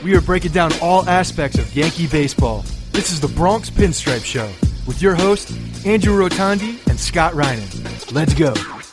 We are breaking down all aspects of Yankee baseball. This is the Bronx Pinstripe Show with your hosts, Andrew Rotondi and Scott Reinen. Let's go.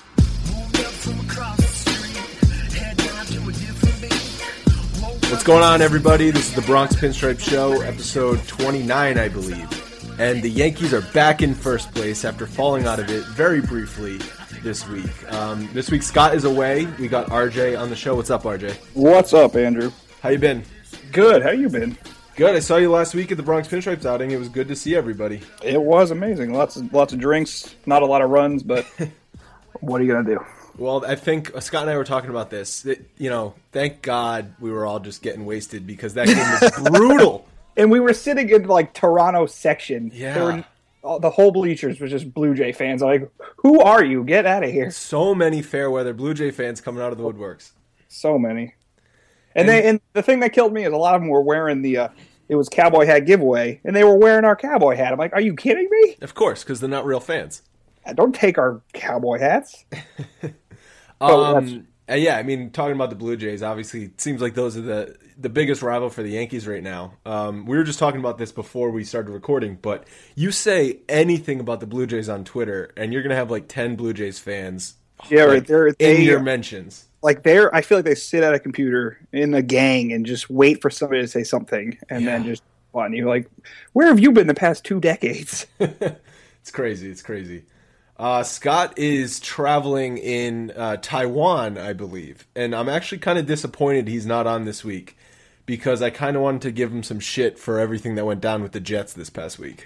What's going on, everybody? This is the Bronx Pinstripe Show, episode 29, I believe. And the Yankees are back in first place after falling out of it very briefly this week. This week, Scott is away. We got RJ on the show. What's up, RJ? What's up, Andrew? How you been? Good. How you been? Good. I saw you last week at the Bronx Pinstripes outing. It was good to see everybody. It was amazing. Lots of drinks. Not a lot of runs, but what are you gonna do? Well, I think Scott and I were talking about this. Thank God we were all just getting wasted because that game was brutal. And we were sitting in like Toronto section. Yeah. The whole bleachers was just Blue Jay fans. Like, who are you? Get out of here. So many fair weather Blue Jay fans coming out of the woodworks. So many. And the thing that killed me is a lot of them were wearing it was cowboy hat giveaway, and they were wearing our cowboy hat. I'm like, are you kidding me? Of course, because they're not real fans. Don't take our cowboy hats. Yeah, I mean, talking about the Blue Jays, obviously, it seems like those are the biggest rival for the Yankees right now. We were just talking about this before we started recording, but you say anything about the Blue Jays on Twitter, and you're going to have like 10 Blue Jays fans in your mentions. Like I feel like they sit at a computer in a gang and just wait for somebody to say something, and then just on you. Like, where have you been the past 2 decades? It's crazy. Scott is traveling in Taiwan, I believe, and I'm actually kind of disappointed he's not on this week because I kind of wanted to give him some shit for everything that went down with the Jets this past week.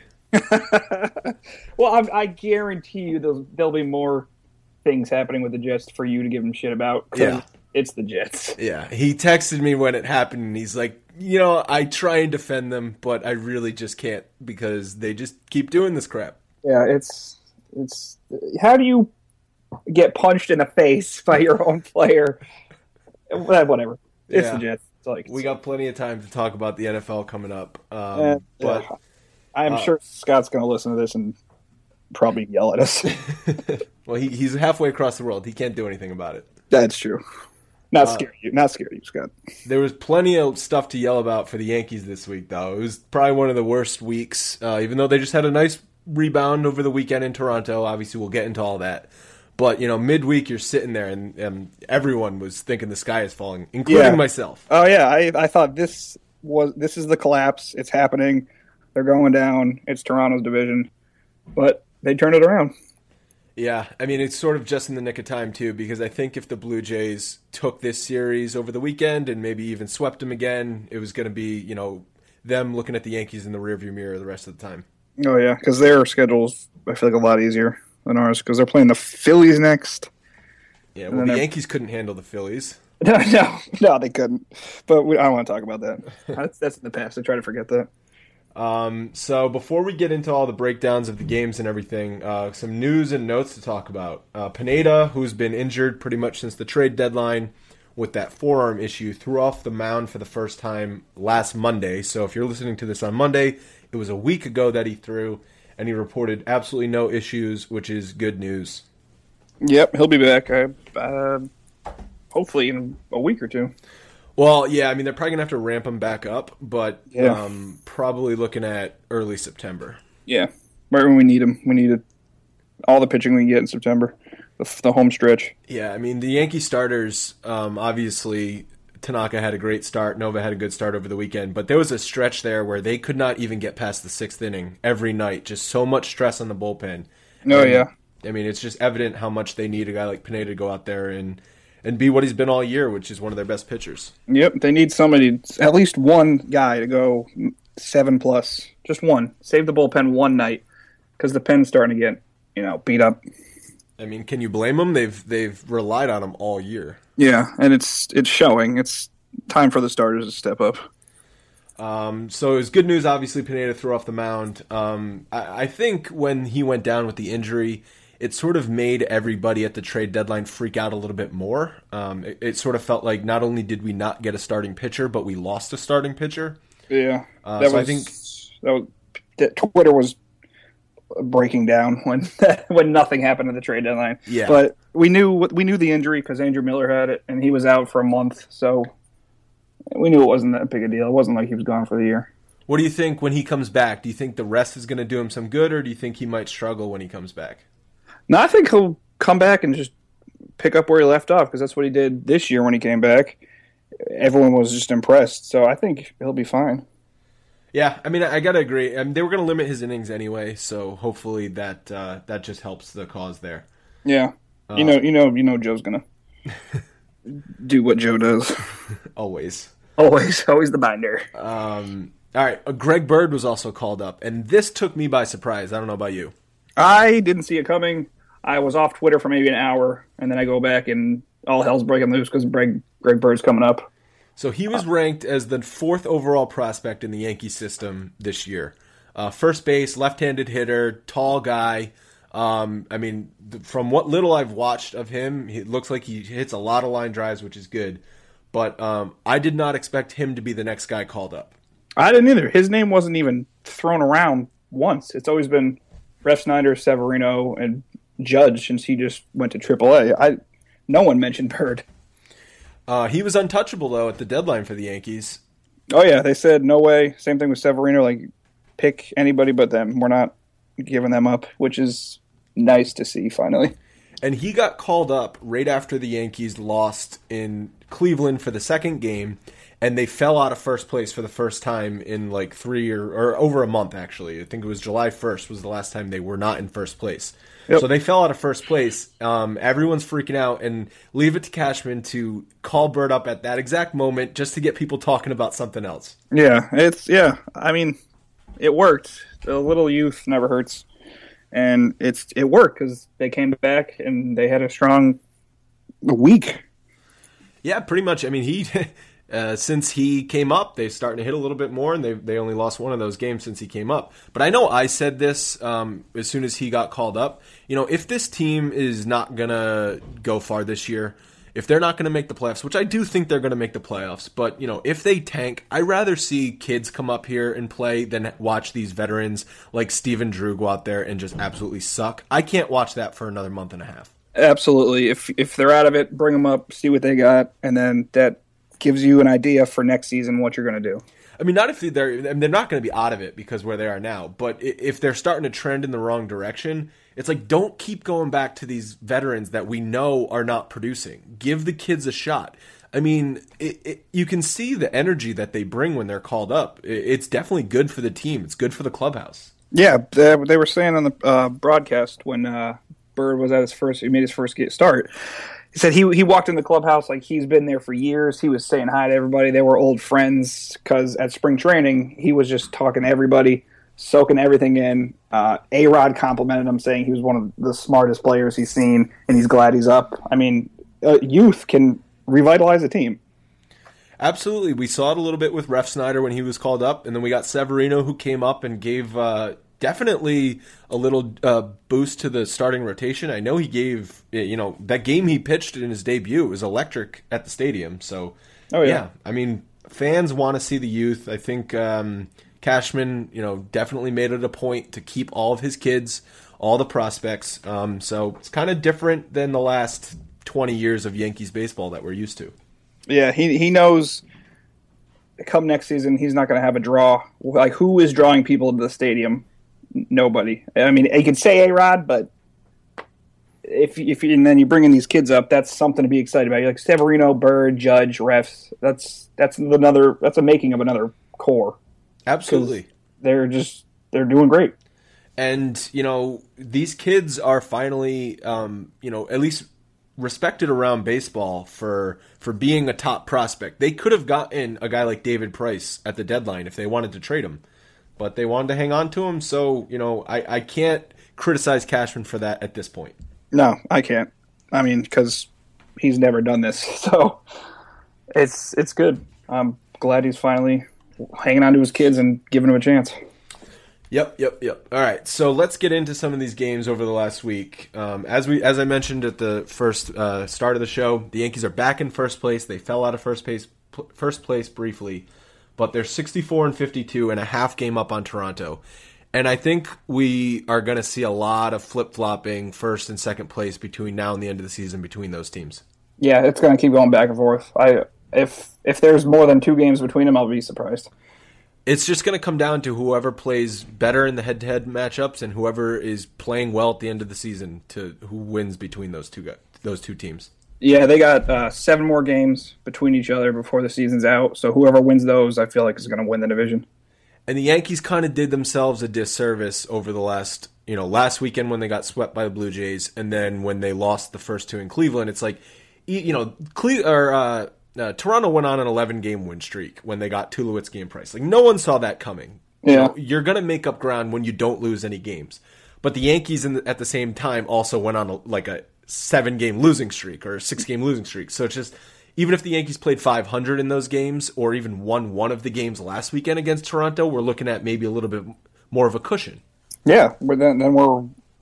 Well, I guarantee you there'll be more things happening with the Jets for you to give him shit about. Yeah. It's the Jets. Yeah, he texted me when it happened, and he's like, I try and defend them, but I really just can't because they just keep doing this crap. Yeah, it's how do you get punched in the face by your own player? Whatever. It's the Jets. We got plenty of time to talk about the NFL coming up. But I'm sure Scott's going to listen to this and probably yell at us. Well, he's halfway across the world. He can't do anything about it. That's true. Not scare you, Scott. There was plenty of stuff to yell about for the Yankees this week, though. It was probably one of the worst weeks, even though they just had a nice rebound over the weekend in Toronto. Obviously, we'll get into all that. But, midweek, you're sitting there, and everyone was thinking the sky is falling, including myself. Oh, yeah. I thought this is the collapse. It's happening. They're going down. It's Toronto's division. But they turned it around. Yeah, I mean, it's sort of just in the nick of time, too, because I think if the Blue Jays took this series over the weekend and maybe even swept them again, it was going to be, them looking at the Yankees in the rearview mirror the rest of the time. Oh, yeah, because their schedule's, I feel like, a lot easier than ours, because they're playing the Phillies next. Yeah, well, the Yankees couldn't handle the Phillies. No, they couldn't. But I don't want to talk about that. That's in the past. I try to forget that. So before we get into all the breakdowns of the games and everything, some news and notes to talk about. Pineda, who's been injured pretty much since the trade deadline with that forearm issue, threw off the mound for the first time last Monday. So if you're listening to this on Monday, it was a week ago that he threw, and he reported absolutely no issues, which is good news. Yep, he'll be back, hopefully in a week or two. Well, yeah, I mean, they're probably going to have to ramp him back up, but probably looking at early September. Yeah, right when we need him. We need all the pitching we can get in September, the home stretch. Yeah, I mean, the Yankee starters, obviously, Tanaka had a great start. Nova had a good start over the weekend, but there was a stretch there where they could not even get past the 6th inning every night. Just so much stress on the bullpen. Yeah. I mean, it's just evident how much they need a guy like Pineda to go out there and be what he's been all year, which is one of their best pitchers. Yep, they need somebody, at least one guy to go 7+. Just one. Save the bullpen one night, because the pen's starting to get, beat up. I mean, can you blame them? They've relied on him all year. Yeah, and it's showing. It's time for the starters to step up. So it was good news, obviously, Pineda threw off the mound. I think when he went down with the injury, it sort of made everybody at the trade deadline freak out a little bit more. It sort of felt like not only did we not get a starting pitcher, but we lost a starting pitcher. Yeah, I think Twitter was breaking down when nothing happened at the trade deadline. Yeah, but we knew the injury because Andrew Miller had it, and he was out for a month. So we We knew it wasn't that big a deal. It wasn't like he was gone for the year. What do you think when he comes back? Do you think the rest is going to do him some good, or do you think he might struggle when he comes back? No, I think he'll come back and just pick up where he left off, because that's what he did this year when he came back. Everyone was just impressed, so I think he'll be fine. Yeah, I mean, I gotta agree. They were going to limit his innings anyway, so hopefully that just helps the cause there. Yeah, you know, Joe's gonna do what Joe does. Always Always the binder. All right, Greg Bird was also called up, and this took me by surprise. I don't know about you. I didn't see it coming. I was off Twitter for maybe an hour, and then I go back, and all hell's breaking loose because Greg Bird's coming up. So he was ranked as the 4th overall prospect in the Yankee system this year. First base, left-handed hitter, tall guy. I mean, from what little I've watched of him, it looks like he hits a lot of line drives, which is good. But I did not expect him to be the next guy called up. I didn't either. His name wasn't even thrown around once. It's always been Refsnyder, Severino, and Judge since he just went to AAA. No one mentioned Bird. He was untouchable, though, at the deadline for the Yankees. Oh, yeah. They said, no way. Same thing with Severino. Like, pick anybody but them. We're not giving them up, which is nice to see, finally. And he got called up right after the Yankees lost in Cleveland for the second game, and they fell out of first place for the first time in like 3 or over a month, actually. I think it was July 1st was the last time they were not in first place. Yep. So they fell out of first place. Everyone's freaking out, and leave it to Cashman to call Bird up at that exact moment just to get people talking about something else. Yeah, I mean, it worked. A little youth never hurts. And it worked because they came back and they had a strong week. Yeah, pretty much. I mean, he since he came up, they're starting to hit a little bit more, and they only lost one of those games since he came up. But I know I said this as soon as he got called up. You know, if this team is not going to go far this year, if they're not going to make the playoffs, which I do think they're going to make the playoffs, but, you know, if they tank, I'd rather see kids come up here and play than watch these veterans like Steven Drew go out there and just absolutely suck. I can't watch that for another month and a half. Absolutely. If they're out of it, bring them up, see what they got, and then that gives you an idea for next season what you're going to do. I mean, not if they're not going to be out of it because where they are now, but if they're starting to trend in the wrong direction, it's like, don't keep going back to these veterans that we know are not producing. Give the kids a shot. I mean, you can see the energy that they bring when they're called up. It's definitely good for the team. It's good for the clubhouse. Yeah, they were saying on the broadcast when Bird was at he made his first start. He said he walked in the clubhouse like he's been there for years. He was saying hi to everybody. They were old friends because at spring training, he was just talking to everybody, soaking everything in. A-Rod complimented him, saying he was one of the smartest players he's seen, and he's glad he's up. I mean, youth can revitalize a team. Absolutely. We saw it a little bit with Refsnyder when he was called up, and then we got Severino who came up and gave definitely a little boost to the starting rotation. I know he gave, that game he pitched in his debut was electric at the stadium. So, yeah, I mean, fans want to see the youth. I think Cashman, definitely made it a point to keep all of his kids, all the prospects. So it's kind of different than the last 20 years of Yankees baseball that we're used to. Yeah, he knows come next season he's not going to have a draw. Like, who is drawing people to the stadium? Nobody. I mean, you could say A-Rod, but if and then you bring in these kids up, that's something to be excited about. You're like Severino, Bird, Judge, Refs. That's a making of another core. Absolutely. They're doing great. And, these kids are finally, at least respected around baseball for being a top prospect. They could have gotten a guy like David Price at the deadline if they wanted to trade him, but they wanted to hang on to him. So, I can't criticize Cashman for that at this point. No, I can't. I mean, because he's never done this. So it's good. I'm glad he's finally hanging on to his kids and giving them a chance. Yep. All right, so let's get into some of these games over the last week. As I mentioned at the first start of the show, the Yankees are back in first place. They fell out of first place briefly, but they're 64-52 and a half game up on Toronto. And I think we are going to see a lot of flip-flopping first and second place between now and the end of the season between those teams. Yeah, it's going to keep going back and forth. If there's more than 2 games between them, I'll be surprised. It's just going to come down to whoever plays better in the head-to-head matchups and whoever is playing well at the end of the season to who wins between those two teams. Yeah, they got 7 more games between each other before the season's out. So whoever wins those, I feel like is going to win the division. And the Yankees kind of did themselves a disservice over the last weekend when they got swept by the Blue Jays, and then when they lost the first 2 in Cleveland. It's like, Toronto went on an 11-game win streak when they got Tulowitzki and Price. Like, no one saw that coming. Yeah. You're going to make up ground when you don't lose any games. But the Yankees, at the same time, also went on a 7-game losing streak or a 6-game losing streak. So it's just, even if the Yankees played .500 in those games or even won one of the games last weekend against Toronto, we're looking at maybe a little bit more of a cushion. Yeah, then we're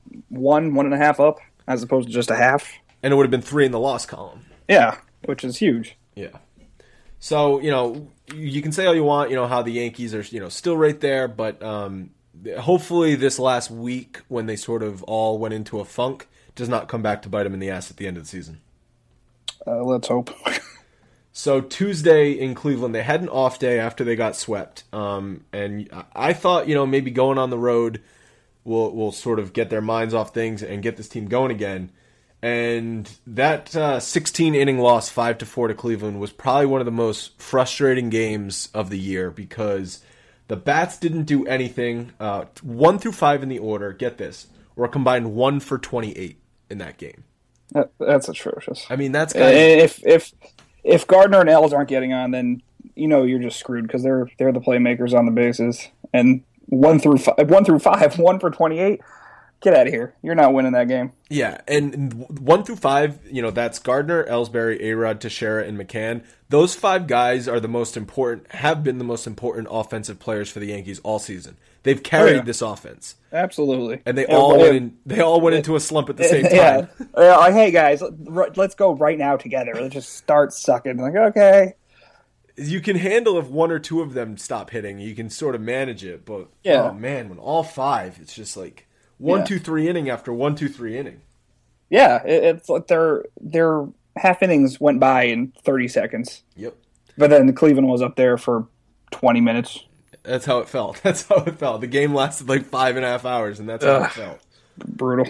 1.5 up as opposed to just a half. And it would have been 3 in the loss column. Yeah, which is huge. Yeah. So, you can say all you want, how the Yankees are, still right there, but hopefully this last week when they sort of all went into a funk does not come back to bite them in the ass at the end of the season. Let's hope. So Tuesday in Cleveland, they had an off day after they got swept. And I thought, maybe going on the road will sort of get their minds off things and get this team going again. And that 16-inning loss, 5-4 to Cleveland, was probably one of the most frustrating games of the year because the bats didn't do anything. 1 through 5 in the order, get this, were combined 1 for 28 in that game. That's atrocious. I mean, that's if Gardner and Els aren't getting on, then you're just screwed because they're the playmakers on the bases. And 1 through 5, 1 for 28. Get out of here. You're not winning that game. Yeah, and 1 through 5, that's Gardner, Ellsbury, A-Rod, Teixeira, and McCann. Those 5 guys are have been the most important offensive players for the Yankees all season. They've carried this offense. Absolutely. And they all went into a slump at the same time. Yeah. Hey, guys, let's go right now together. Let's just start sucking. Like, okay. You can handle if 1 or 2 of them stop hitting. You can sort of manage it. But, oh, man, when all 5, it's just like 1, 2, 3 inning after 1, 2, 3 inning. Yeah, it's like their half innings went by in 30 seconds. Yep. But then Cleveland was up there for 20 minutes. That's how it felt. The game lasted like 5.5 hours, and that's how it felt. Brutal.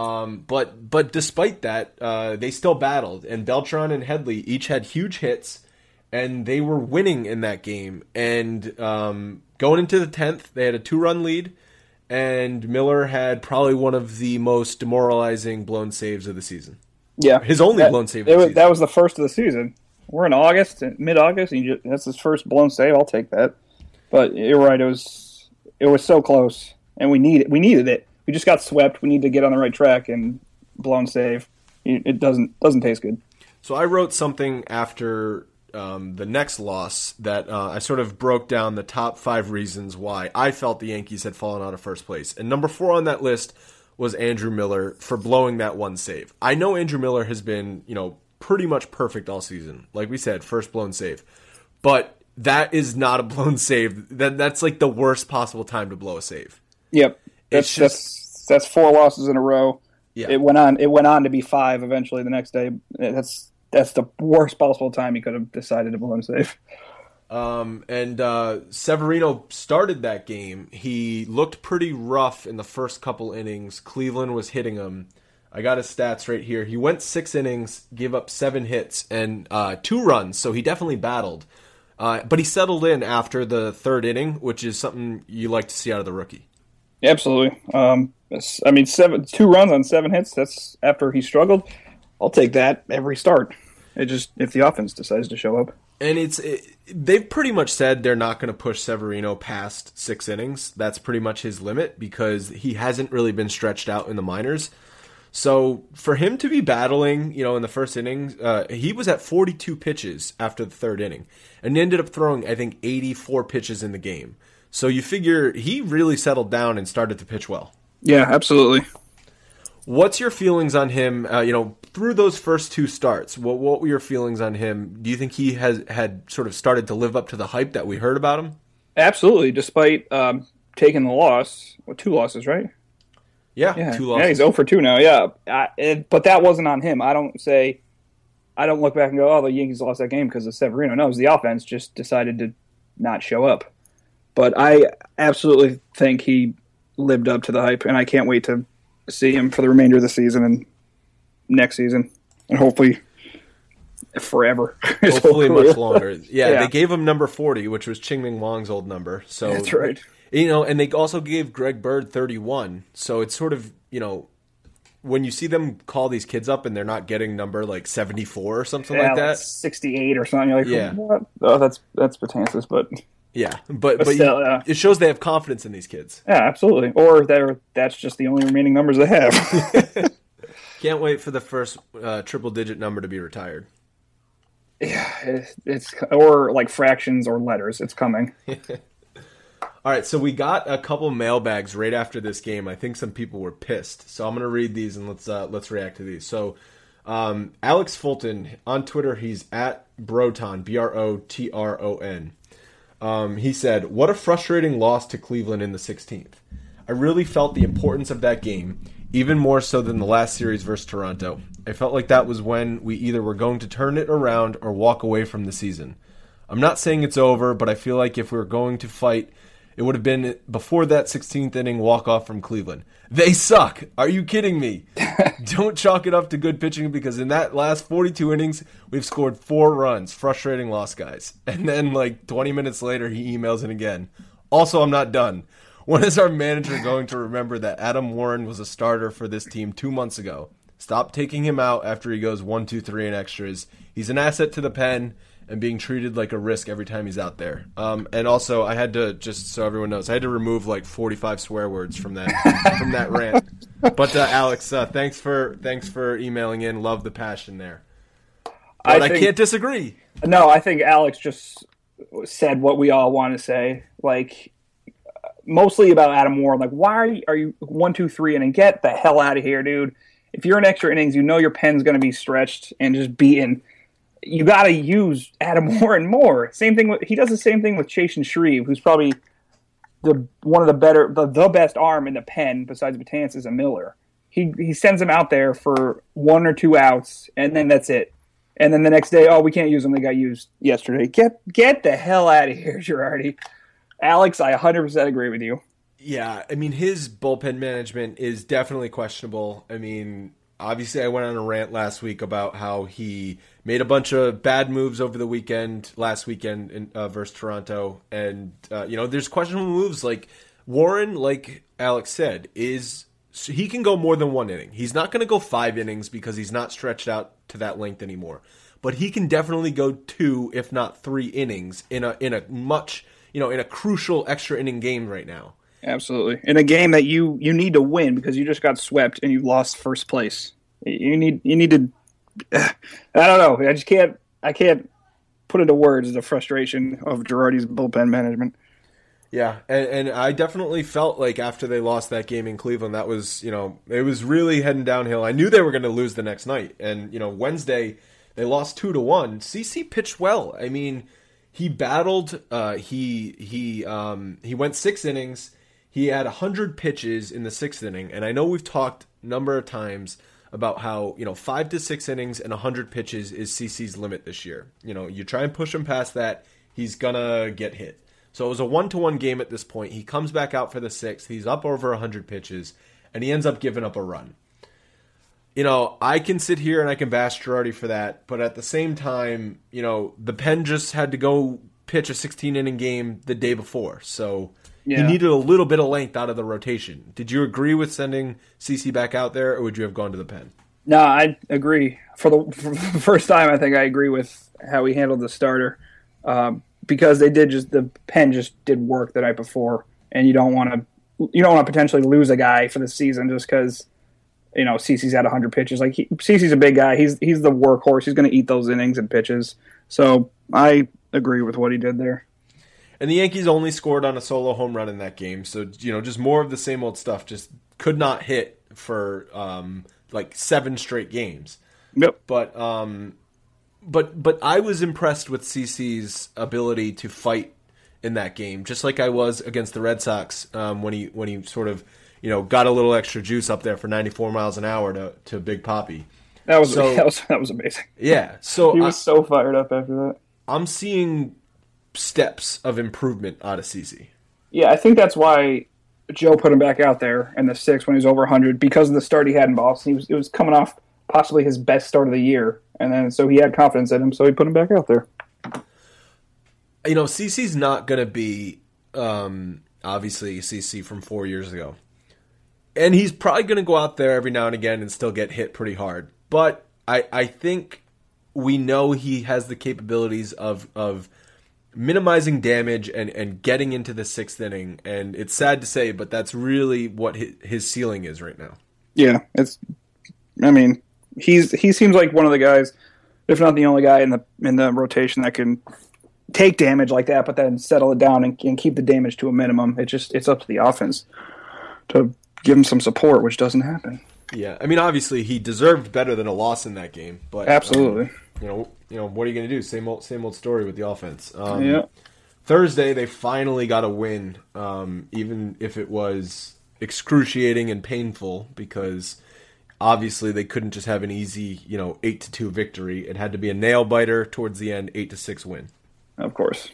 But despite that, they still battled, and Beltran and Headley each had huge hits, and they were winning in that game. And going into the 10th, they had a 2-run lead, and Miller had probably one of the most demoralizing blown saves of the season. Yeah, his only blown save of the season. That was the first of the season. We're in August, mid-August, and that's his first blown save. I'll take that. But you're right; it was so close, and we needed it. We just got swept. We need to get on the right track, and blown save. It doesn't taste good. So I wrote something after the next loss that I sort of broke down the top 5 reasons why I felt the Yankees had fallen out of first place, and number 4 on that list was Andrew Miller for blowing that one save. I know Andrew Miller has been pretty much perfect all season, like we said, first blown save, but that is not a blown save. That's like the worst possible time to blow a save. Yep. That's 4 losses in a row. Yeah. It went on to be 5 eventually the next day. That's the worst possible time he could have decided to blow a save. And Severino started that game. He looked pretty rough in the first couple innings. Cleveland was hitting him. I got his stats right here. He went 6 innings, gave up 7 hits, and 2 runs, so he definitely battled. But he settled in after the 3rd inning, which is something you like to see out of the rookie. Absolutely. 2 runs on 7 hits, that's after he struggled. I'll take that every start. If the offense decides to show up. And they've pretty much said they're not going to push Severino past 6 innings. That's pretty much his limit because he hasn't really been stretched out in the minors. So for him to be battling, in the first innings, he was at 42 pitches after the 3rd inning and ended up throwing, I think, 84 pitches in the game. So you figure he really settled down and started to pitch well. Yeah, absolutely. What's your feelings on him, through those first 2 starts? What were your feelings on him? Do you think he had sort of started to live up to the hype that we heard about him? Absolutely, despite taking the loss. 2 losses, right? Yeah, 2 losses. Yeah, he's 0 for 2 now, yeah. But that wasn't on him. I don't say I don't look back and go, oh, the Yankees lost that game because of Severino. No, it was the offense just decided to not show up. But I absolutely think he lived up to the hype, and I can't wait to see him for the remainder of the season and next season, and hopefully forever. Hopefully much longer. Yeah, they gave him number 40, which was Ching-Ming Wong's old number. So that's right. And they also gave Greg Bird 31. So it's sort of, when you see them call these kids up and they're not getting number like 74 or something like that. 68 or something. You're like, what? Oh, that's Betances, but yeah, but still, it shows they have confidence in these kids. Yeah, absolutely. Or that's just the only remaining numbers they have. Can't wait for the first triple-digit number to be retired. Yeah, it's or like fractions or letters. It's coming. All right, so we got a couple mailbags right after this game. I think some people were pissed, so I'm going to read these and let's react to these. So, Alex Fulton on Twitter, he's at Broton, Brotron. He said, "What a frustrating loss to Cleveland in the 16th. I really felt the importance of that game, even more so than the last series versus Toronto. I felt like that was when we either were going to turn it around or walk away from the season. I'm not saying it's over, but I feel like if we were going to fight, it would have been before that 16th inning walk-off from Cleveland. They suck! Are you kidding me? Don't chalk it up to good pitching because in that last 42 innings, we've scored 4 runs. Frustrating loss, guys." And then, 20 minutes later, he emails in again. "Also, I'm not done. When is our manager going to remember that Adam Warren was a starter for this team 2 months ago? Stop taking him out after he goes 1, 2, 3 in extras. He's an asset to the pen and being treated like a risk every time he's out there." And also, I had to, just so everyone knows, I had to remove 45 swear words from that rant. But Alex, thanks for emailing in. Love the passion there. But I can't disagree. No, I think Alex just said what we all want to say. Mostly about Adam Warren. Why are you 1, 2, 3 and get the hell out of here, dude? If you're in extra innings, your pen's going to be stretched and just beaten. You got to use Adam Warren more. He does the same thing with Chasen Shreve, who's probably one of the best arm in the pen besides Betances and Miller. He sends him out there for 1 or 2 outs, and then that's it. And then the next day, we can't use them. They got used yesterday. Get the hell out of here, Girardi. Alex, I 100% agree with you. Yeah, his bullpen management is definitely questionable. Obviously I went on a rant last week about how he made a bunch of bad moves over the last weekend versus Toronto. And, there's questionable moves. Warren, like Alex said, he can go more than 1 inning. He's not going to go 5 innings because he's not stretched out to that length anymore. But he can definitely go 2, if not 3 innings in a crucial extra inning game right now. Absolutely. In a game that you need to win because you just got swept and you lost first place. You need to I don't know. I can't put into words the frustration of Girardi's bullpen management. Yeah, and I definitely felt like after they lost that game in Cleveland, that was, it was really heading downhill. I knew they were going to lose the next night. And, Wednesday, they lost 2-1. CC pitched well. He battled, he went 6 innings. He had 100 pitches in the 6th inning, and I know we've talked a number of times about how 5 to 6 innings and 100 pitches is CC's limit this year. You try and push him past that, he's gonna get hit. So it was a 1-1 game at this point. He comes back out for the 6th. He's up over 100 pitches, and he ends up giving up a run. I can sit here and I can bash Girardi for that, but at the same time, the pen just had to go pitch a 16-inning game the day before, so. Yeah. He needed a little bit of length out of the rotation. Did you agree with sending CC back out there, or would you have gone to the pen? No, I agree. For the first time, I think I agree with how he handled the starter because the pen just did work the night before, and you don't want to potentially lose a guy for the season just because CC's had 100 pitches. CC's a big guy. He's the workhorse. He's going to eat those innings and pitches. So I agree with what he did there. And the Yankees only scored on a solo home run in that game. So, just more of the same old stuff. Just could not hit for 7 straight games. Yep. But I was impressed with CC's ability to fight in that game, just like I was against the Red Sox when he sort of got a little extra juice up there for 94 miles an hour to Big Papi. That was amazing. Yeah, so he was so fired up after that. I'm seeing steps of improvement out of CC. Yeah, I think that's why Joe put him back out there in the 6th when he was over 100 because of the start he had in Boston. It was coming off possibly his best start of the year, and then so he had confidence in him, so he put him back out there. You know, CC's not going to be obviously CC from 4 years ago. And he's probably going to go out there every now and again and still get hit pretty hard. But I think we know he has the capabilities of minimizing damage and getting into the 6th inning. And it's sad to say, but that's really what his ceiling is right now. Yeah, he seems like one of the guys, if not the only guy in the rotation that can take damage like that, but then settle it down and keep the damage to a minimum. It's up to the offense to give him some support, which doesn't happen. Yeah, I mean, obviously he deserved better than a loss in that game, but absolutely, you know, what are you going to do? Same old story with the offense. Yeah. Thursday they finally got a win, even if it was excruciating and painful because obviously they couldn't just have an easy 8-2 victory. It had to be a nail biter towards the end, 8-6 win. Of course.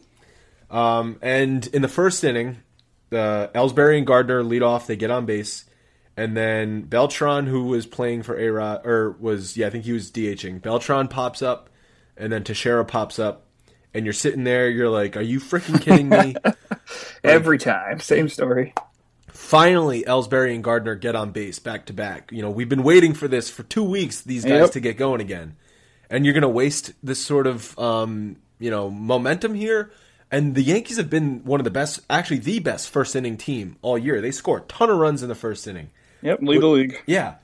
And in the first inning, Ellsbury and Gardner lead off. They get on base. And then Beltran, who was playing for A-Rod, I think he was DHing. Beltran pops up, and then Teixeira pops up. And you're sitting there, you're like, are you freaking kidding me? Every time. Same story. Finally, Ellsbury and Gardner get on base back-to-back. We've been waiting for this for 2 weeks, these guys to get going again. And you're going to waste this sort of momentum here. And the Yankees have been one of the best, actually the best first inning team all year. They score a ton of runs in the first inning. Yep, lead the league. Yeah.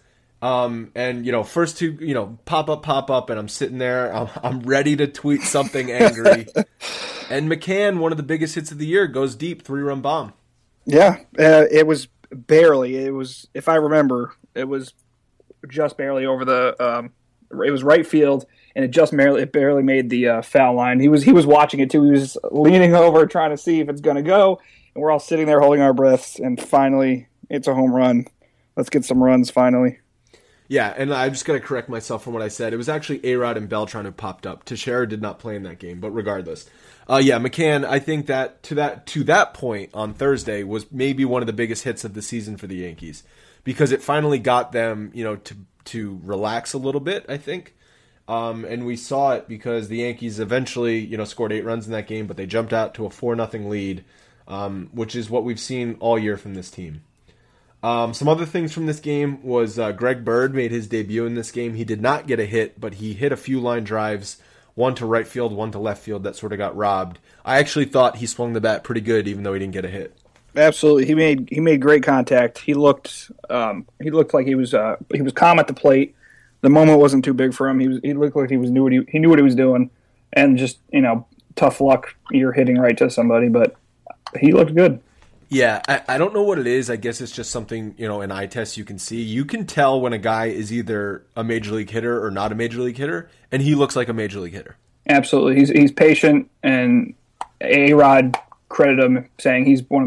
And first two, pop up, and I'm sitting there. I'm ready to tweet something angry. And McCann, one of the biggest hits of the year, goes deep, 3-run bomb. Yeah, it was barely. It was, if I remember, it was just barely over the. It was right field, and it barely made the foul line. He was watching it too. He was leaning over, trying to see if it's going to go, and we're all sitting there holding our breaths. And finally, it's a home run. Let's get some runs finally. Yeah, and I'm just going to correct myself from what I said. It was actually A-Rod and Beltran who popped up. Teixeira did not play in that game, but regardless. McCann, I think that to that point on Thursday was maybe one of the biggest hits of the season for the Yankees because it finally got them, to relax a little bit, I think. And we saw it because the Yankees eventually, scored 8 runs in that game, but they jumped out to a 4-0 lead, which is what we've seen all year from this team. Some other things from this game was Greg Bird made his debut in this game. He did not get a hit, but he hit a few line drives, one to right field, one to left field that sort of got robbed. I actually thought he swung the bat pretty good, even though he didn't get a hit. Absolutely, he made great contact. He looked like he was calm at the plate. The moment wasn't too big for him. He looked like he knew what he was doing, and just tough luck. You're hitting right to somebody, but he looked good. Yeah, I don't know what it is. I guess it's just something, an eye test you can see. You can tell when a guy is either a major league hitter or not a major league hitter, and he looks like a major league hitter. Absolutely. He's patient, and A-Rod credited him saying he's one of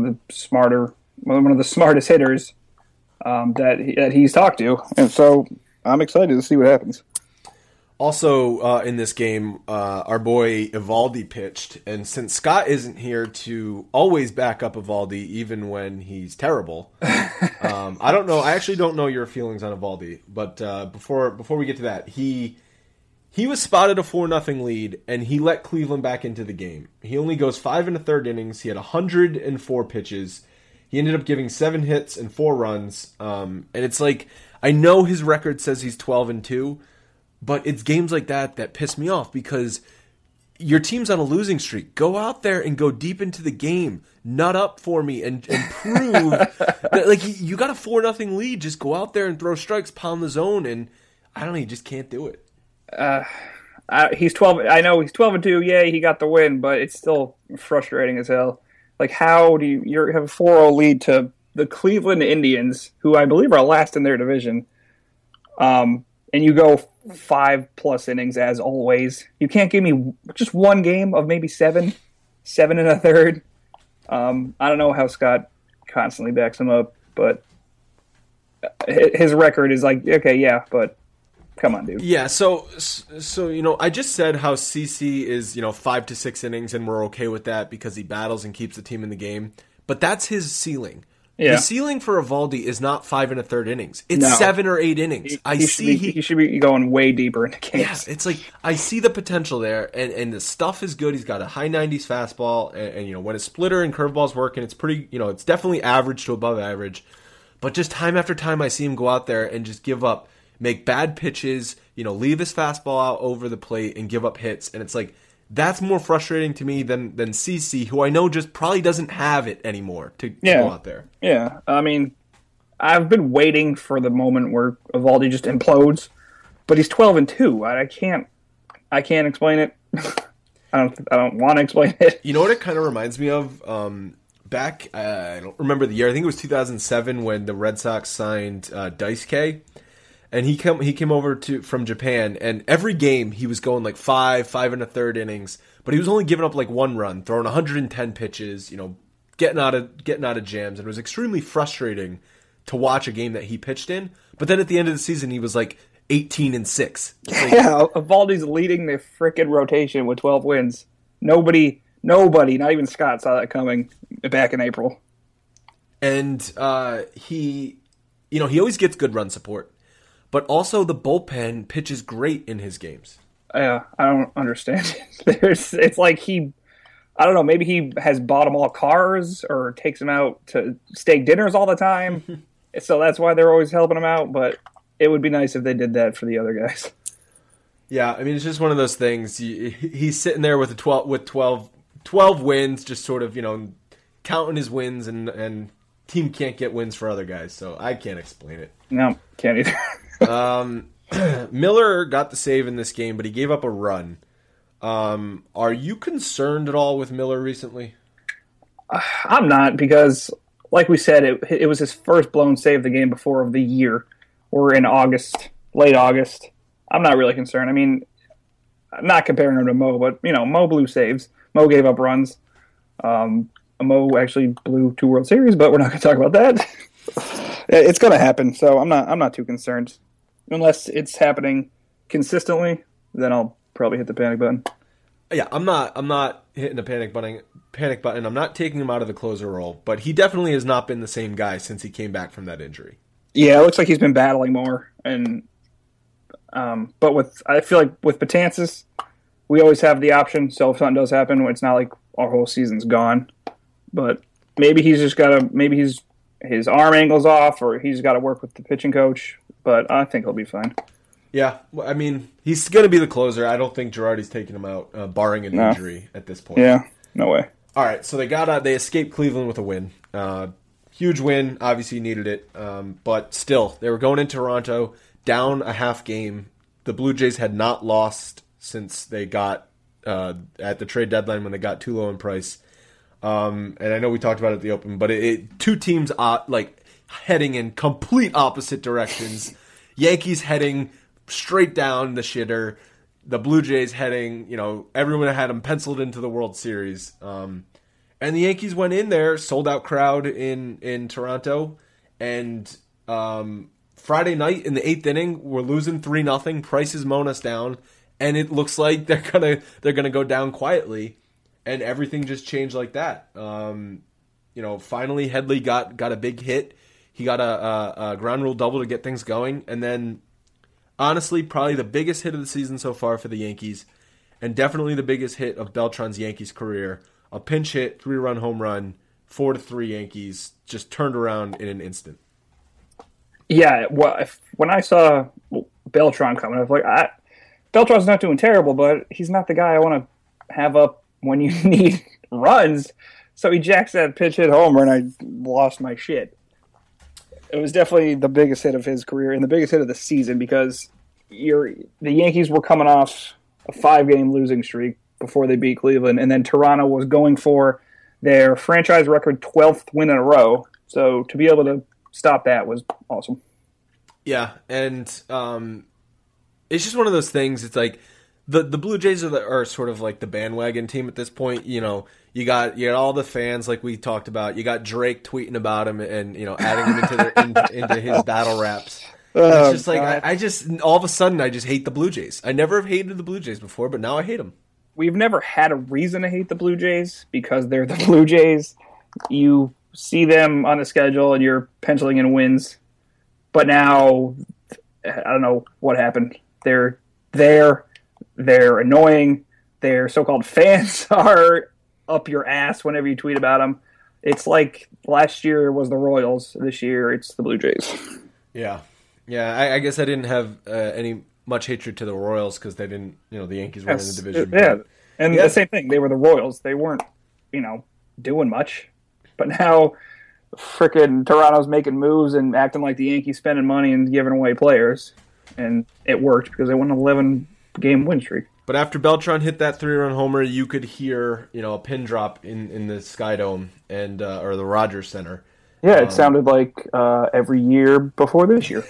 the smartest hitters that he's talked to. And so I'm excited to see what happens. Also, in this game, our boy Eovaldi pitched, and since Scott isn't here to always back up Eovaldi, even when he's terrible, I don't know. I actually don't know your feelings on Eovaldi, but before we get to that, he was spotted a 4-0 lead, and he let Cleveland back into the game. He only goes 5 1/3 innings. He had 104 pitches. He ended up giving 7 hits and 4 runs, and it's like I know his record says he's 12-2. But it's games like that piss me off because your team's on a losing streak. Go out there and go deep into the game. Nut up for me and prove that, you got a 4-0 lead. Just go out there and throw strikes, pound the zone, and I don't know, you just can't do it. He's 12. I know he's 12-2. Yay, he got the win, but it's still frustrating as hell. How do you have a 4-0 lead to the Cleveland Indians, who I believe are last in their division, and you go 5+ innings as always. You can't give me just one game of maybe 7 1/3. I don't know how Scott constantly backs him up, but his record is okay, yeah, but Come on, dude. Yeah, so I just said how CC is 5 to 6 innings, and we're okay with that because he battles and keeps the team in the game. But that's his ceiling. Yeah. The ceiling for Eovaldi is not 5 1/3 innings. It's 7 or 8 innings. He should be going way deeper into games. Yeah, it's like I see the potential there, and the stuff is good. He's got a high 90s fastball, and when his splitter and curveball's working, it's pretty. It's definitely average to above average. But just time after time, I see him go out there and just give up, make bad pitches, leave his fastball out over the plate and give up hits, and it's like. That's more frustrating to me than CC, who I know just probably doesn't have it anymore to go out there. Yeah, I mean, I've been waiting for the moment where Eovaldi just implodes, but he's 12-2. I can't explain it. I don't want to explain it. You know what it kind of reminds me of? Back, I don't remember the year. I think it was 2007 when the Red Sox signed Daisuke. And he came over from Japan, and every game he was going like 5 1/3 innings, but he was only giving up like 1 run, throwing 110 pitches, getting out of jams, and it was extremely frustrating to watch a game that he pitched in. But then at the end of the season, he was like 18-6. Like, yeah, Eovaldi's leading the frickin' rotation with 12 wins. Nobody, not even Scott, saw that coming back in April. And he always gets good run support. But also the bullpen pitches great in his games. Yeah, I don't understand it. It's like I don't know, maybe he has bought them all cars or takes them out to steak dinners all the time. So that's why they're always helping him out. But it would be nice if they did that for the other guys. Yeah, I mean, it's just one of those things. He's sitting there with 12 wins, just sort of, counting his wins, and team can't get wins for other guys. So I can't explain it. No, can't either. Miller got the save in this game, but he gave up a run. Are you concerned at all with Miller recently? I'm not, because, like we said, it was his first blown save the game before of the year. We're in August, late August. I'm not really concerned. I mean, I'm not comparing him to Mo, but, Mo blew saves. Mo gave up runs. Mo actually blew 2 World Series, but we're not going to talk about that. It's going to happen, so I'm not too concerned. Unless it's happening consistently, then I'll probably hit the panic button. Yeah, I'm not hitting the panic button. I'm not taking him out of the closer role, but he definitely has not been the same guy since he came back from that injury. Yeah, it looks like he's been battling more, and but I feel like with Betances, we always have the option. So if something does happen, it's not like our whole season's gone. But maybe he's just got to. Maybe his arm angle's off, or he's got to work with the pitching coach. But I think he'll be fine. Yeah, I mean, he's going to be the closer. I don't think Girardi's taking him out, barring an injury at this point. Yeah, no way. All right, so they escaped Cleveland with a win. Huge win. Obviously needed it, but still, they were going in Toronto down a half game. The Blue Jays had not lost since they got at the trade deadline when they got Tulo and Price. And I know we talked about it at the open, but two teams heading in complete opposite directions. Yankees heading straight down the shitter. The Blue Jays heading, everyone had them penciled into the World Series. And the Yankees went in there, sold out crowd in Toronto, and Friday night in the 8th inning, we're losing 3-0. Price is mowing us down, and it looks like they're gonna go down quietly, and everything just changed like that. Finally Headley got a big hit. He got a ground rule double to get things going, and then honestly, probably the biggest hit of the season so far for the Yankees, and definitely the biggest hit of Beltran's Yankees career. A pinch hit, 3-run home run, 4-3 Yankees, just turned around in an instant. Yeah, when I saw Beltran coming, I was like, Beltran's not doing terrible, but he's not the guy I want to have up when you need runs. So he jacks that pinch hit homer, and I lost my shit. It was definitely the biggest hit of his career and the biggest hit of the season, because the Yankees were coming off a 5-game losing streak before they beat Cleveland, and then Toronto was going for their franchise record 12th win in a row. So to be able to stop that was awesome. Yeah, and it's just one of those things. It's like the Blue Jays are sort of like the bandwagon team at this point. You got all the fans like we talked about. You got Drake tweeting about him and adding him into his battle raps. It's just like I just all of a sudden I just hate the Blue Jays. I never have hated the Blue Jays before, but now I hate them. We've never had a reason to hate the Blue Jays because they're the Blue Jays. You see them on the schedule and you're penciling in wins. But now, I don't know what happened. They're there. They're annoying. Their so-called fans are up your ass whenever you tweet about them. It's like last year was the Royals. This year it's the Blue Jays. Yeah. I guess I didn't have any much hatred to the Royals because they didn't, the Yankees were in the division. Yeah, and the same thing. They were the Royals. They weren't, doing much. But now, frickin' Toronto's making moves and acting like the Yankees spending money and giving away players. And it worked because they won an 11-game win streak. But after Beltran hit that 3-run homer, you could hear, a pin drop in the Sky Dome and or the Rogers Center. Yeah, it sounded like every year before this year.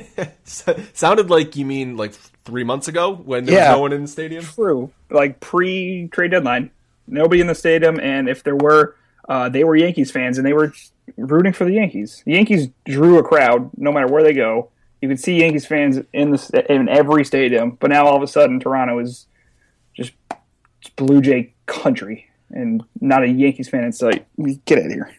Sounded like you mean like 3 months ago when there was no one in the stadium? True. Like pre-trade deadline. Nobody in the stadium, and if there were, they were Yankees fans, and they were rooting for the Yankees. The Yankees drew a crowd no matter where they go. You could see Yankees fans in every stadium, but now all of a sudden Toronto is just Blue Jay country and not a Yankees fan in sight. Get out of here.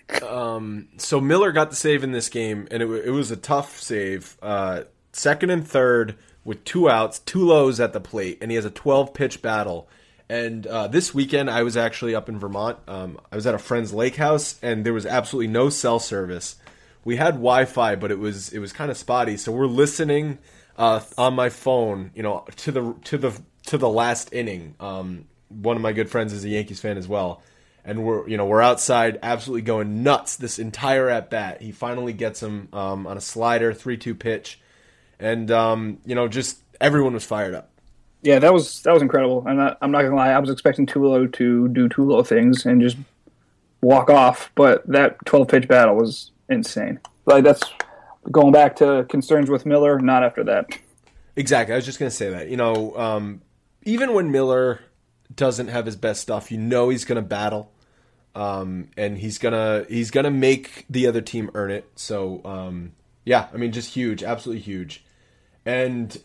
So Miller got the save in this game, and it was a tough save. Second and third with 2 outs, 2 lows at the plate, and he has a 12-pitch battle. And this weekend I was actually up in Vermont. I was at a friend's lake house, and there was absolutely no cell service. We had Wi-Fi, but it was kind of spotty. So we're listening on my phone, to the last inning. One of my good friends is a Yankees fan as well, and we're outside, absolutely going nuts this entire at bat. He finally gets him on a slider, 3-2 pitch, and just everyone was fired up. Yeah, that was incredible. I'm not gonna lie, I was expecting Tulo to do Tulo things and just walk off, but that 12-pitch battle was insane. Like, that's going back to concerns with Miller, not after that. Exactly. I was just going to say that. Even when Miller doesn't have his best stuff, he's going to battle, and he's gonna make the other team earn it. So, just huge, absolutely huge. And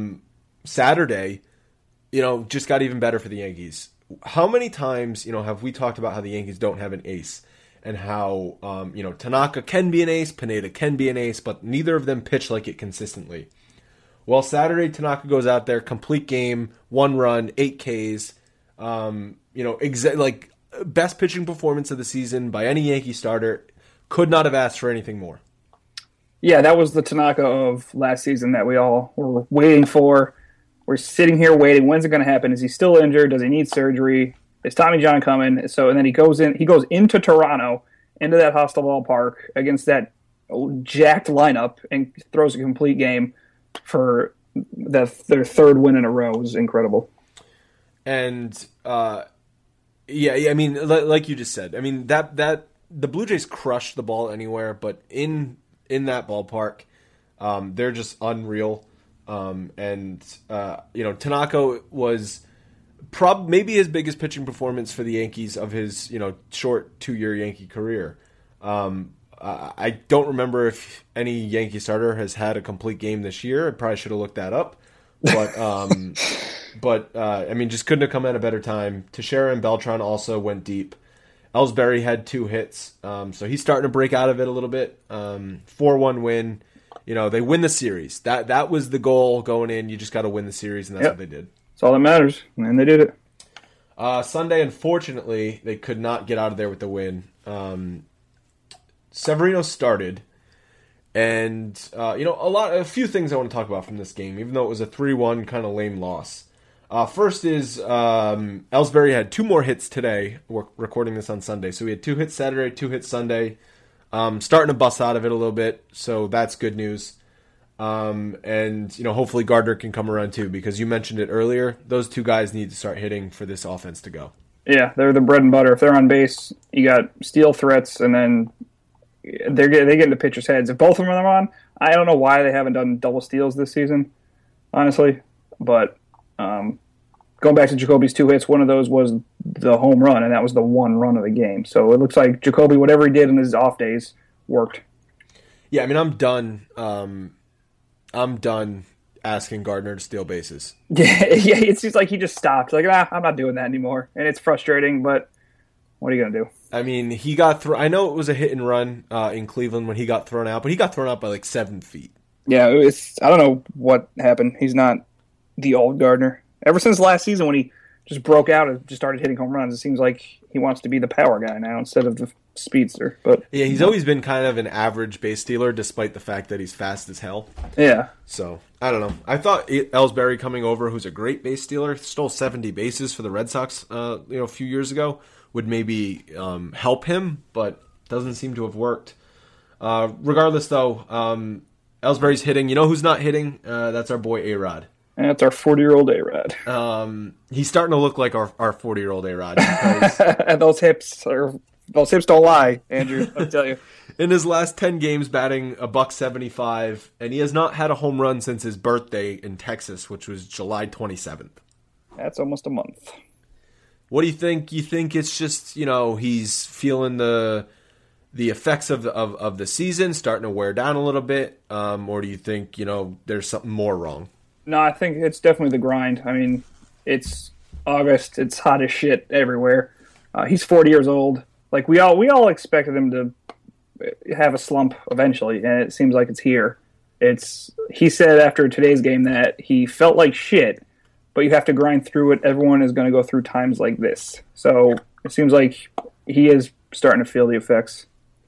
Saturday, just got even better for the Yankees. How many times, have we talked about how the Yankees don't have an ace? And how, Tanaka can be an ace, Pineda can be an ace, but neither of them pitch like it consistently. Well, Saturday, Tanaka goes out there, complete game, 1 run, 8 Ks, best pitching performance of the season by any Yankee starter. Could not have asked for anything more. Yeah, that was the Tanaka of last season that we all were waiting for. We're sitting here waiting. When's it going to happen? Is he still injured? Does he need surgery? Is Tommy John coming? And then he goes into Toronto, into that hostile ballpark against that jacked lineup and throws a complete game for their 3rd win in a row. It was incredible. And like you just said, that the Blue Jays crushed the ball anywhere, but in that ballpark, they're just unreal. Tanaka was maybe his biggest pitching performance for the Yankees of his, short 2-year Yankee career. I don't remember if any Yankee starter has had a complete game this year. I probably should have looked that up. But, just couldn't have come at a better time. Teixeira and Beltran also went deep. Ellsbury had 2 hits, so he's starting to break out of it a little bit. 4-1 win. They win the series. That was the goal going in. You just got to win the series, and that's what they did. That's all that matters, and they did it. Sunday, unfortunately, they could not get out of there with the win. Severino started, and a few things I want to talk about from this game, even though it was a 3-1 kind of lame loss. First is Ellsbury had 2 more hits today. We're recording this on Sunday, so we had 2 hits Saturday, 2 hits Sunday. Starting to bust out of it a little bit, so that's good news. Hopefully Gardner can come around too, because you mentioned it earlier. Those 2 guys need to start hitting for this offense to go. Yeah, they're the bread and butter. If they're on base, you got steal threats, and then they get into pitchers' heads. If both of them are on, I don't know why they haven't done double steals this season, honestly. But going back to Jacoby's 2 hits, one of those was the home run, and that was the 1 run of the game. So it looks like Jacoby, whatever he did in his off days, worked. Yeah, I'm done. I'm done asking Gardner to steal bases. Yeah, it seems like he just stopped. Like, I'm not doing that anymore, and it's frustrating. But what are you gonna do? I mean, he got thrown. I know it was a hit and run in Cleveland when he got thrown out, but he got thrown out by like 7 feet. Yeah, I don't know what happened. He's not the old Gardner. Ever since last season when he just broke out and just started hitting home runs, it seems like he wants to be the power guy now instead of the speedster. But yeah, he's always been kind of an average base stealer, despite the fact that he's fast as hell. Yeah. So I don't know. I thought Ellsbury coming over, who's a great base stealer, stole 70 bases for the Red Sox, a few years ago, would maybe help him, but doesn't seem to have worked. Regardless, though, Ellsbury's hitting. You know who's not hitting? That's our boy A-Rod. And that's our 40-year-old A-Rod. He's starting to look like our 40-year-old A-Rod. Because and those hips don't lie, Andrew. I'll tell you. in his last 10 games, batting $175, and he has not had a home run since his birthday in Texas, which was July 27th. That's almost a month. What do you think? You think it's just, he's feeling the effects of the season starting to wear down a little bit, or do you think there's something more wrong? No, I think it's definitely the grind. I mean, it's August. It's hot as shit everywhere. He's 40 years old. Like we all expected him to have a slump eventually, and it seems like it's here. He said after today's game that he felt like shit, but you have to grind through it. Everyone is going to go through times like this. So it seems like he is starting to feel the effects.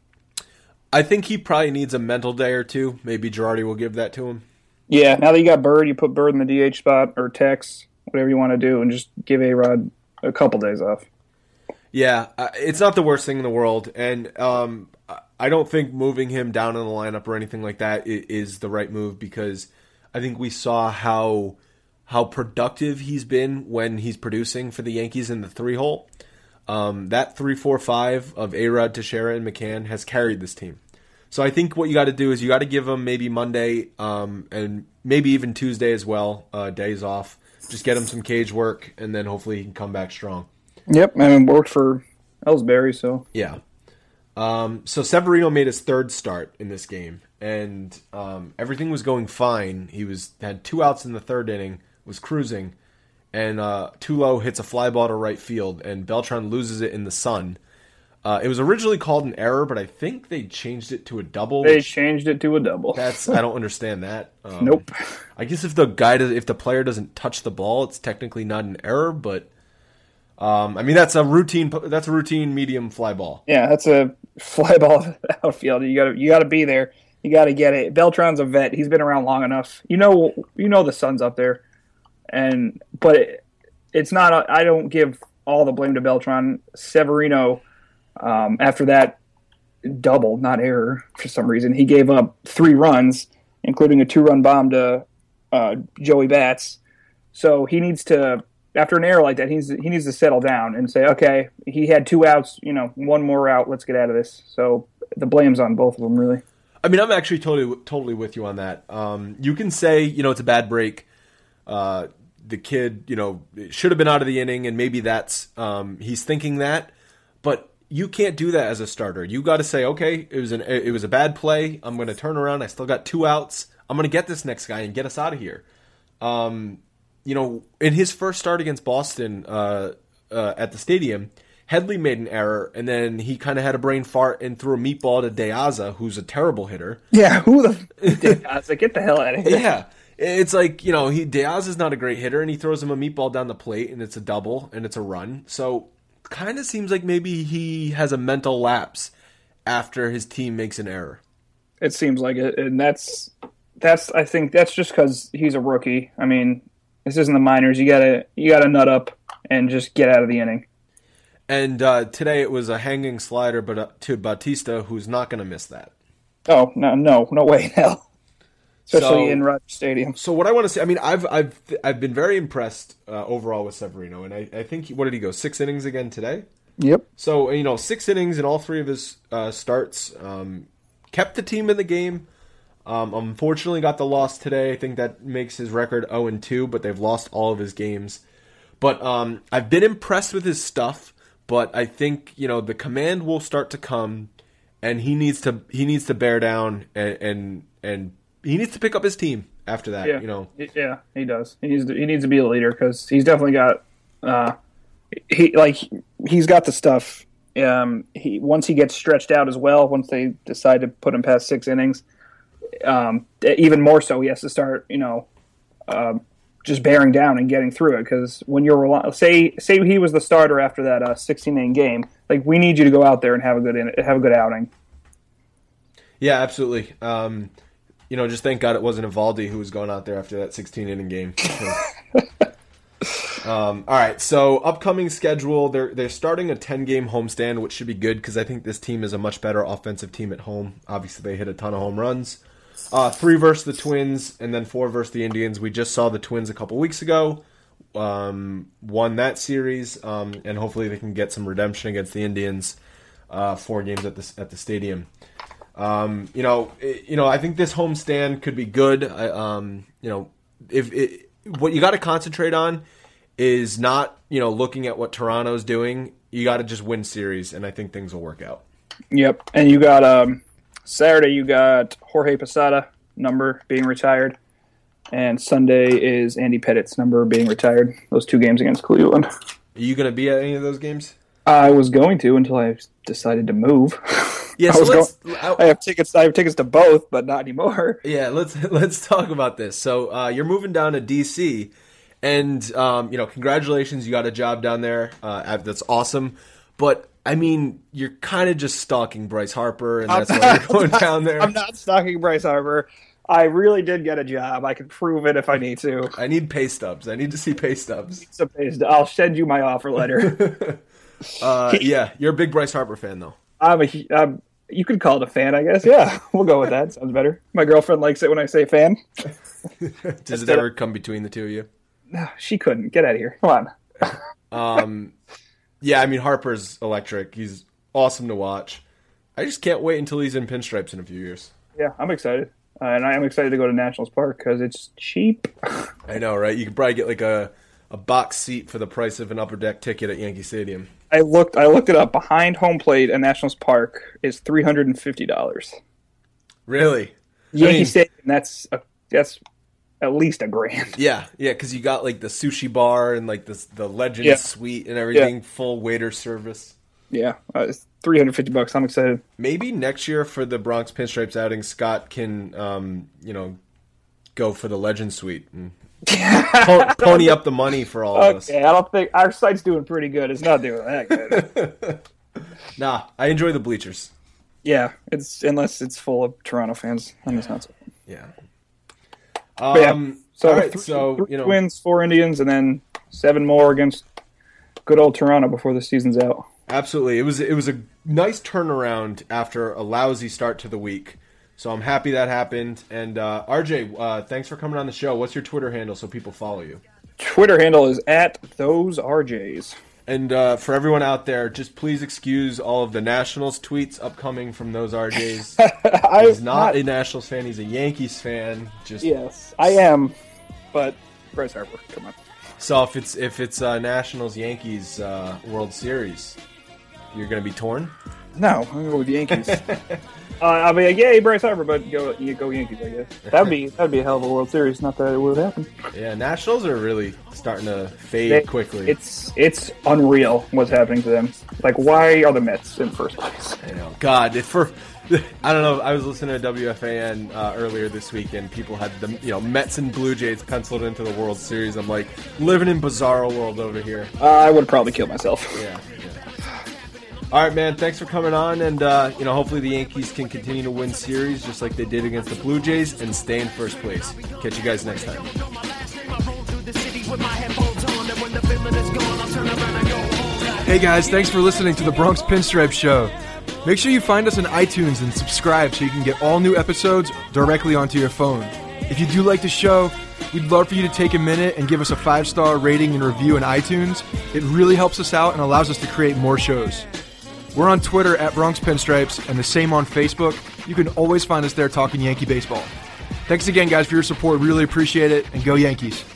I think he probably needs a mental day or two. Maybe Girardi will give that to him. Yeah, now that you got Bird, you put Bird in the DH spot or Tex, whatever you want to do, and just give A-Rod a couple days off. Yeah, it's not the worst thing in the world, and I don't think moving him down in the lineup or anything like that is the right move, because I think we saw how productive he's been when he's producing for the Yankees in the 3-hole. That 3-4-5 of A-Rod, Teixeira, and McCann has carried this team. So I think what you got to do is you got to give him maybe Monday and maybe even Tuesday as well, days off. Just get him some cage work, and then hopefully he can come back strong. Yep, and it worked for Ellsbury, so. Yeah. So Severino made his third start in this game, and everything was going fine. He had 2 outs in the third inning, was cruising, and Tulo hits a fly ball to right field, and Beltran loses it in the sun. It was originally called an error, but I think they changed it to a double. They changed it to a double. I don't understand that. Nope. I guess if the player doesn't touch the ball, it's technically not an error, but that's a routine medium fly ball. Yeah, that's a fly ball outfield. You got to be there. You got to get it. Beltran's a vet. He's been around long enough. You know the sun's up there, but it's not. I don't give all the blame to Beltran. Severino. After that double, not error, for some reason, he gave up 3 runs, including a 2-run bomb to Joey Bats. So he needs to, after an error like that, he needs to settle down and say, okay, he had 2 outs, 1 more out, let's get out of this. So the blame's on both of them, really. I mean, I'm actually totally with you on that. You can say, it's a bad break. The kid, should have been out of the inning, and maybe that's he's thinking that, but you can't do that as a starter. You got to say, okay, it was a bad play. I'm going to turn around. I still got 2 outs. I'm going to get this next guy and get us out of here. In his first start against Boston at the stadium, Headley made an error, and then he kind of had a brain fart and threw a meatball to De Aza, who's a terrible hitter. Yeah, who the De Aza? Get the hell out of here. Yeah. It's like, De Aza's not a great hitter, and he throws him a meatball down the plate, and it's a double, and it's a run. So kind of seems like maybe he has a mental lapse after his team makes an error. It seems like it, and that's I think that's just because he's a rookie. I mean, this isn't the minors. You gotta nut up and just get out of the inning. And today it was a hanging slider, but to Bautista, who's not going to miss that. Oh no way in hell. Especially in Rogers Stadium. So what I want to say, I mean, I've been very impressed overall with Severino, and I think what did he go 6 innings again today? Yep. So 6 innings in all 3 of his starts, kept the team in the game. Unfortunately, got the loss today. I think that makes his record 0-2, but they've lost all of his games. But I've been impressed with his stuff, but I think the command will start to come, and he needs to bear down and he needs to pick up his team. after that. Yeah, You know, yeah, he does. He needs to be a leader because he's definitely got he's got the stuff. Once he gets stretched out as well, once they decide to put him past 6 innings, even more so, he has to start, just bearing down and getting through it. Because when you're say he was the starter after that 16-inning game, like, we need you to go out there and have a good outing. yeah, absolutely. Just thank God it wasn't Evaldi who was going out there after that 16-inning game. All right, so upcoming schedule, they're starting a 10-game homestand, which should be good because I think this team is a much better offensive team at home. Obviously, they hit a ton of home runs. 3 versus the Twins, and then 4 versus the Indians. We just saw the Twins a couple weeks ago, won that series, and hopefully they can get some redemption against the Indians. 4 games at the stadium. I think this homestand could be good. What you got to concentrate on is not, looking at what Toronto's doing. You got to just win series, and I think things will work out. Yep, and you got Saturday. You got Jorge Posada number being retired, and Sunday is Andy Pettit's number being retired. Those 2 games against Cleveland. Are you going to be at any of those games? I was going to until I decided to move. Yeah, I have tickets. I have tickets to both, but not anymore. Yeah, let's talk about this. So you're moving down to DC, and congratulations, you got a job down there. That's awesome. But I mean, you're kind of just stalking Bryce Harper, and that's why you're going down there. I'm not stalking Bryce Harper. I really did get a job. I can prove it if I need to. I need pay stubs. I need to see pay stubs. I'll send you my offer letter. Yeah, you're a big Bryce Harper fan, though. You could call it a fan, I guess. Yeah, we'll go with that. Sounds better. My girlfriend likes it when I say fan. Does it ever come between the two of you? No, she couldn't. Get out of here. Come on. Yeah, I mean, Harper's electric. He's awesome to watch. I just can't wait until he's in pinstripes in a few years. Yeah, I'm excited. And I am excited to go to Nationals Park because it's cheap. I know, right? You could probably get like a box seat for the price of an upper deck ticket at Yankee Stadium. I looked it up. Behind home plate at Nationals Park is $350. Really? Yankee Stadium, that's at least $1,000. Yeah, because you got like the sushi bar and like the Legend Suite and everything, full waiter service. Yeah, it's $350. I'm excited. Maybe next year for the Bronx Pinstripes outing, Scott can go for the Legend Suite and pony up the money for all of us. Okay, I don't think our site's doing pretty good. It's not doing that good. Nah, I enjoy the bleachers. Yeah, unless it's full of Toronto fans, then it's not so. Yeah. So, all right, three wins, 4 Indians, and then 7 more against good old Toronto before the season's out. Absolutely, it was a nice turnaround after a lousy start to the week. So I'm happy that happened. And RJ, thanks for coming on the show. What's your Twitter handle so people follow you? Twitter handle is @thoseRJs. And for everyone out there, just please excuse all of the Nationals tweets upcoming from those RJs. He's not a Nationals fan. He's a Yankees fan. Yes, I am. But Bryce Harper, come on. So if it's Nationals Yankees World Series, you're going to be torn? No, I'm going to go with the Yankees. I'll be like, yay, Bryce Harper, but go Yankees, I guess. That'd be a hell of a World Series. Not that it would happen. Yeah, Nationals are really starting to fade quickly. It's unreal what's happening to them. Like, why are the Mets in first place? I know. God, I don't know. I was listening to WFAN earlier this week, and people had the Mets and Blue Jays penciled into the World Series. I'm like, living in bizarro world over here. I would probably kill myself. Yeah. All right, man. Thanks for coming on, and hopefully the Yankees can continue to win series just like they did against the Blue Jays and stay in first place. Catch you guys next time. Hey guys, thanks for listening to the Bronx Pinstripe Show. Make sure you find us on iTunes and subscribe so you can get all new episodes directly onto your phone. If you do like the show, we'd love for you to take a minute and give us a 5-star rating and review in iTunes. It really helps us out and allows us to create more shows. We're on Twitter @Bronx Pinstripes and the same on Facebook. You can always find us there talking Yankee baseball. Thanks again, guys, for your support. Really appreciate it, and go Yankees.